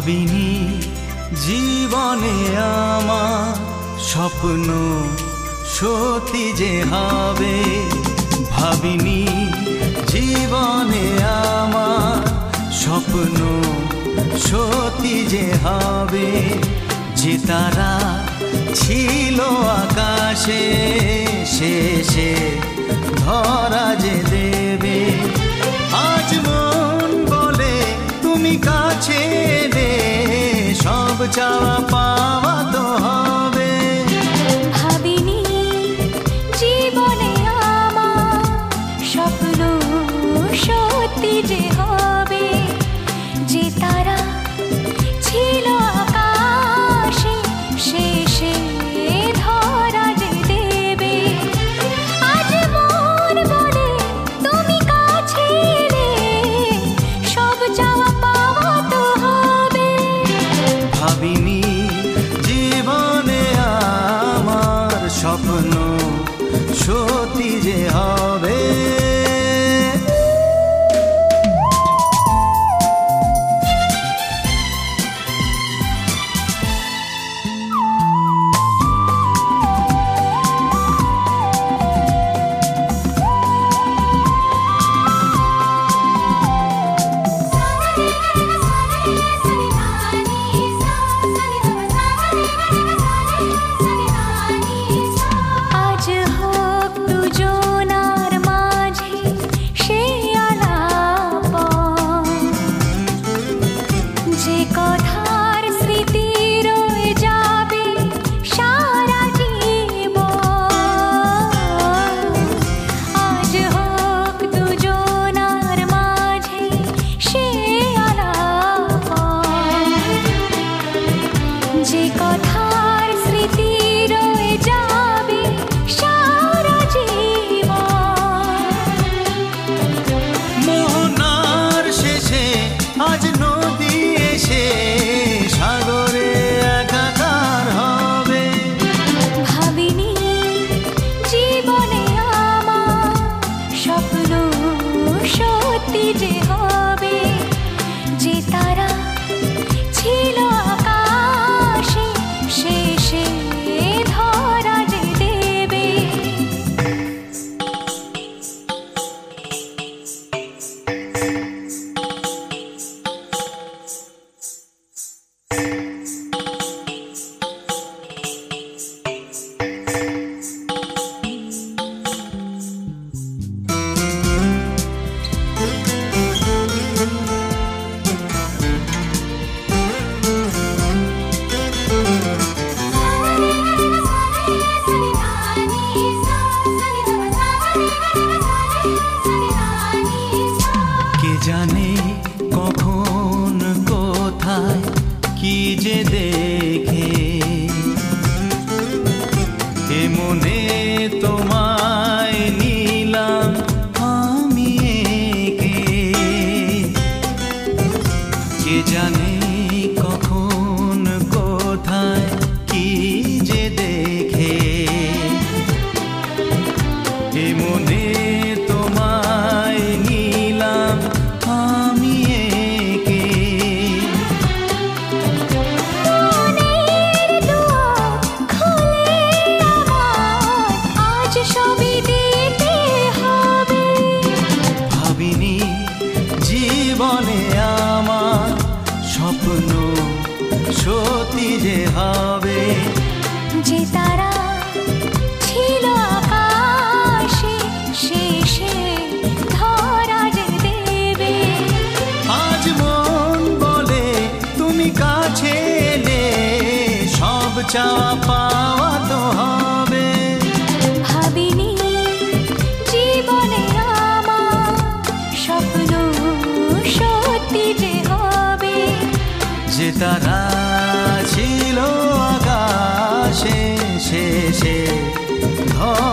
ভাবিনি জীবনে আমার স্বপ্ন সত্যি যে হবে, ভাবিনি জীবনে আমার স্বপ্ন সত্যি যে হবে। যে তারা ছিল আকাশে শেষে ধরা যে দেবে, আজ মন বলে তুমি কাছে এলে সব চাওয়া পাওয়া তো হবে। ভাবিনি জীবনে আমার স্বপ্ন সত্যি যে হবে, যে তারা ছিল আকাশে শেষে ধরা যে দেবে, আজ মন বলে তুমি কাছে এলে সব চাওয়া পাওয়া তো হবে। ভাবিনি জীবনে আমার স্বপ্ন সত্যি যে হবে। আজ হোক দুজনার মাঝে সে আলাপন, যে কথার স্মৃতি রয়ে যাবে সারা জীবন। আজ হোক দুজনার মাঝে সে আলাপন, যে কথার স্মৃতি রয়ে যাবে সারা জীবন। মোহনার শেষে আজ নদী এসে সাগরে একাকার হবে। ভাবিনি জীবনে আমার স্বপ্ন সত্যি যে হবে, যে তারা ছিল আকাশে শেষে ধরা যে দেবে। কে জানে কখন কোথায় কি যে দেখে, এ মনে তোমায় নিলাম আমি একে। কে জানে কখন কোথায় কি যে দেখে, এ মনে তোমায় নিলাম আমি একে। মনের দুয়ার খুলে আমার আজ সবই দিতে হবে। ভাবিনি জীবনে আমার স্বপ্ন সত্যি যে হবে, যে তারা ছিল আকাশে শেষে ধরা যে দেবে, আজ মন বলে তুমি কাছে এলে সব চাওয়া পাওয়া তো হবে। ভাবিনি জীবনে আমার স্বপ্ন সত্যি যে হবে, যে তারা ছিল আকাশে শেষে ধরা